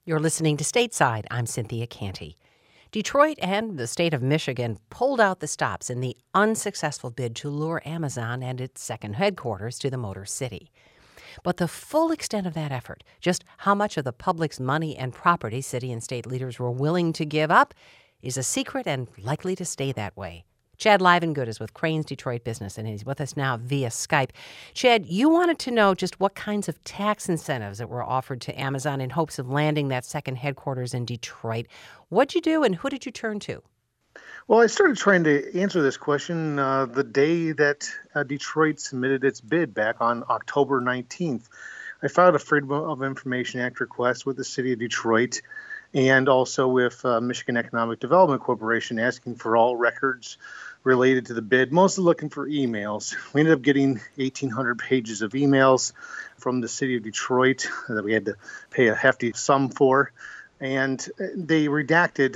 You're listening to Stateside. I'm Cynthia Canty. Detroit and the state of Michigan pulled out the stops in the unsuccessful bid to lure Amazon and its second headquarters to the Motor City. But the full extent of that effort, just how much of the public's money and property city and state leaders were willing to give up, is a secret and likely to stay that way. Chad Livengood is with Crain's Detroit Business, and he's with us now via Skype. Chad, you wanted to know just what kinds of tax incentives that were offered to Amazon in hopes of landing that second headquarters in Detroit. What'd you do, and who did you turn to? Well, I started trying to answer this question the day that Detroit submitted its bid back on October 19th. I filed a Freedom of Information Act request with the city of Detroit and also with Michigan Economic Development Corporation asking for all records related to the bid, mostly looking for emails. We ended up getting 1,800 pages of emails from the city of Detroit that we had to pay a hefty sum for. And they redacted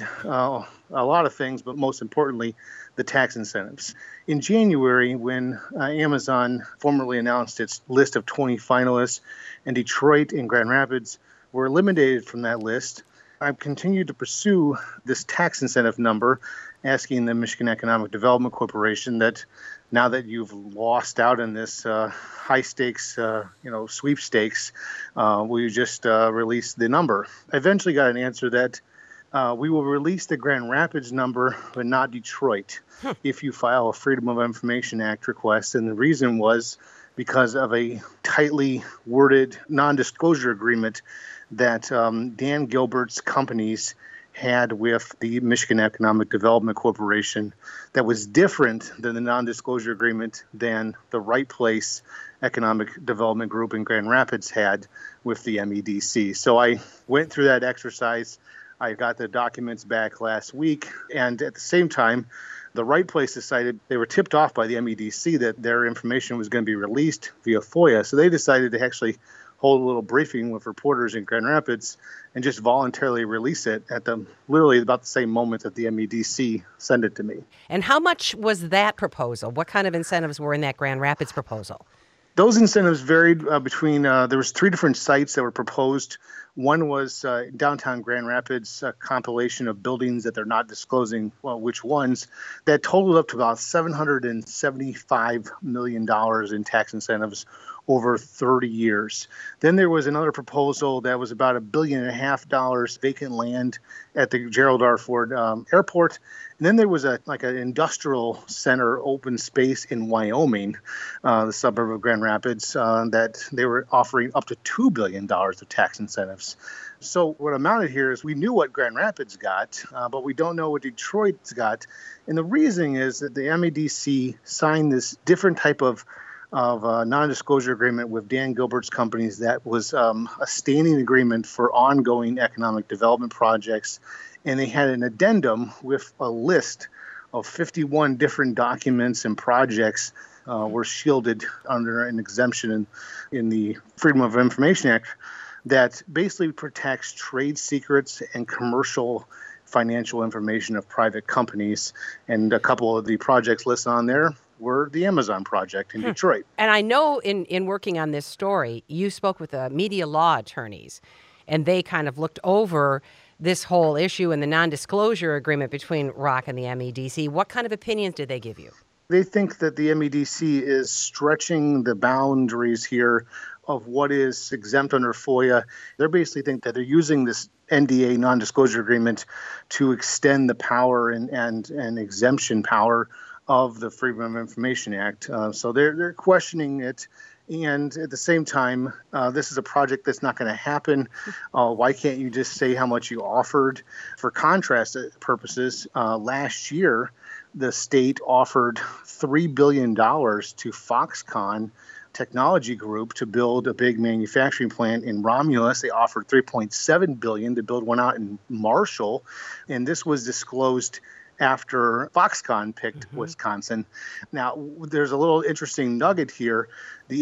a lot of things, but most importantly, the tax incentives. In January, when Amazon formally announced its list of 20 finalists, and Detroit and Grand Rapids were eliminated from that list, I've continued to pursue this tax incentive number, asking the Michigan Economic Development Corporation that now that you've lost out in this high-stakes, sweepstakes, will you just release the number? I eventually got an answer that we will release the Grand Rapids number, but not Detroit, if you file a Freedom of Information Act request. And the reason was because of a tightly worded non-disclosure agreement that Dan Gilbert's companies had with the Michigan Economic Development Corporation that was different than the non-disclosure agreement than the Right Place Economic Development Group in Grand Rapids had with the MEDC. So I went through that exercise. I got the documents back last week, and at the same time, the Right Place decided they were tipped off by the MEDC that their information was going to be released via FOIA. So they decided to actually hold a little briefing with reporters in Grand Rapids and just voluntarily release it at literally about the same moment that the MEDC sent it to me. And how much was that proposal? What kind of incentives were in that Grand Rapids proposal? Those incentives varied between, there was 3 different sites that were proposed. One was downtown Grand Rapids, a compilation of buildings that they're not disclosing which ones, that totaled up to about $775 million in tax incentives over 30 years. Then there was another proposal that was about $1.5 billion vacant land at the Gerald R. Ford Airport. And then there was an industrial center open space in Wyoming, the suburb of Grand Rapids, that they were offering up to $2 billion of tax incentives. So what amounted here is we knew what Grand Rapids got, but we don't know what Detroit's got. And the reason is that the MEDC signed this different type of non-disclosure agreement with Dan Gilbert's companies that was a standing agreement for ongoing economic development projects. And they had an addendum with a list of 51 different documents and projects were shielded under an exemption in the Freedom of Information Act that basically protects trade secrets and commercial financial information of private companies. And a couple of the projects listed on there were the Amazon project in Detroit. And I know in working on this story, you spoke with the media law attorneys, and they kind of looked over this whole issue and the non-disclosure agreement between ROC and the MEDC. What kind of opinions did they give you? They think that the MEDC is stretching the boundaries here of what is exempt under FOIA. They basically think that they're using this NDA non-disclosure agreement to extend the power and exemption power of the Freedom of Information Act. So they're questioning it. And at the same time, this is a project that's not going to happen. Why can't you just say how much you offered? For contrast purposes, last year, the state offered $3 billion to Foxconn Technology Group to build a big manufacturing plant in Romulus. They offered $3.7 billion to build one out in Marshall. And this was disclosed after Foxconn picked Wisconsin. Now, there's a little interesting nugget here. The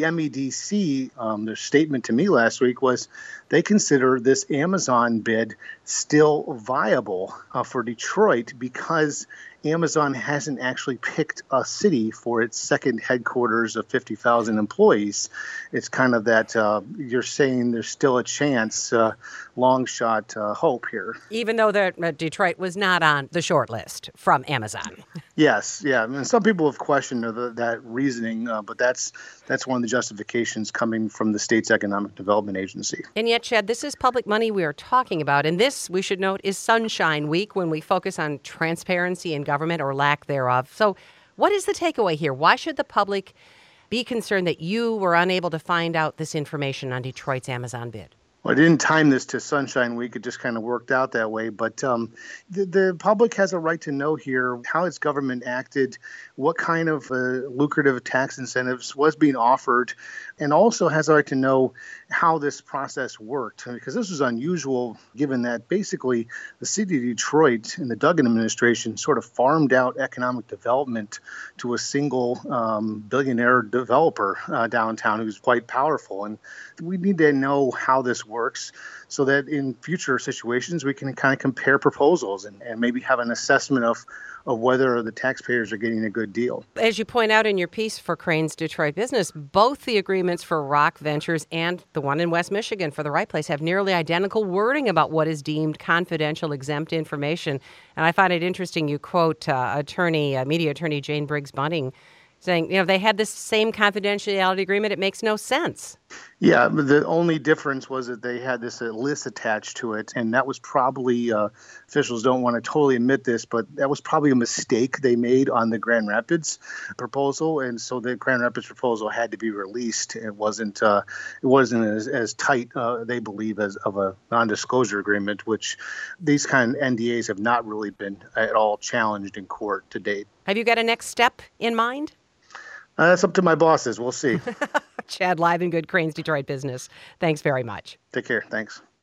MEDC, their statement to me last week was they consider this Amazon bid still viable for Detroit because Amazon hasn't actually picked a city for its second headquarters of 50,000 employees. It's kind of that you're saying there's still a chance, long shot hope here. Even though Detroit was not on the short list from Amazon. Yes, yeah. I mean, some people have questioned that reasoning, but that's one of the justifications coming from the state's economic development agency. And yet, Chad, this is public money we are talking about. And this, we should note, is Sunshine Week, when we focus on transparency in government or lack thereof. So what is the takeaway here? Why should the public be concerned that you were unable to find out this information on Detroit's Amazon bid? Well, I didn't time this to Sunshine Week. It just kind of worked out that way. But the public has a right to know here how its government acted, what kind of lucrative tax incentives was being offered, and also has a right to know how this process worked. Because this was unusual, given that basically the city of Detroit and the Duggan administration sort of farmed out economic development to a single billionaire developer downtown who's quite powerful. And we need to know how this works so that in future situations we can kind of compare proposals and maybe have an assessment of whether the taxpayers are getting a good deal. As you point out in your piece for Crain's Detroit Business, both the agreements for Rock Ventures and the one in West Michigan for the Right Place have nearly identical wording about what is deemed confidential, exempt information. And I find it interesting you quote media attorney Jane Briggs Bunting saying, they had this same confidentiality agreement. It makes no sense. Yeah, the only difference was that they had this list attached to it, and that was probably, officials don't want to totally admit this, but that was probably a mistake they made on the Grand Rapids proposal, and so the Grand Rapids proposal had to be released. It wasn't as tight, they believe, as of a non-disclosure agreement, which these kind of NDAs have not really been at all challenged in court to date. Have you got a next step in mind? That's up to my bosses. We'll see. Chad Livengood, Crain's Detroit Business. Thanks very much. Take care. Thanks.